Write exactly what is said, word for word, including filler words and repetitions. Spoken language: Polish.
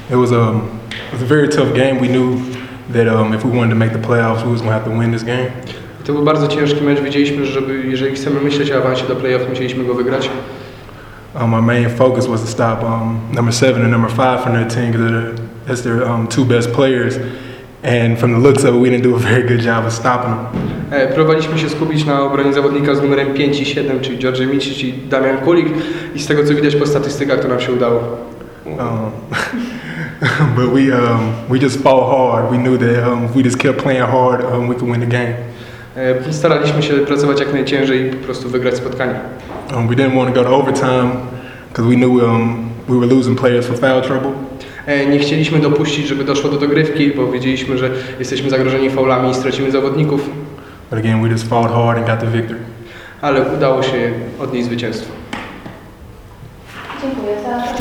It was, um, it was a very tough game. We knew that um, if we wanted to make the playoffs, we was going to have to win this game. To był bardzo ciężki mecz. Wiedzieliśmy, że żeby, jeżeli chcemy myśleć o awansie do playoff, musieliśmy go wygrać. Um, our main focus was to stop um, number seven and number five from their team because that's their um, two best players. And from the looks of it, we didn't do a very good job of stopping them. E, próbowaliśmy się skupić na obronie zawodnika z numerem pięć i siedem, czyli George Micic i Damian Kulik. I z tego co widać po statystykach, to nam się udało. Um, but we um, we just fought hard. We knew that um, if we just kept playing hard, um, we could win the game. E, staraliśmy się pracować jak najciężej i po prostu wygrać spotkanie. Um, we didn't want to go to overtime because we knew um, we were losing players for foul trouble. E, nie chcieliśmy dopuścić, żeby doszło do dogrywki, bo wiedzieliśmy, że jesteśmy zagrożeni faulami i stracimy zawodników. But again, we just fought hard and got the victory. Ale udało się odnieść zwycięstwo. Dziękuję za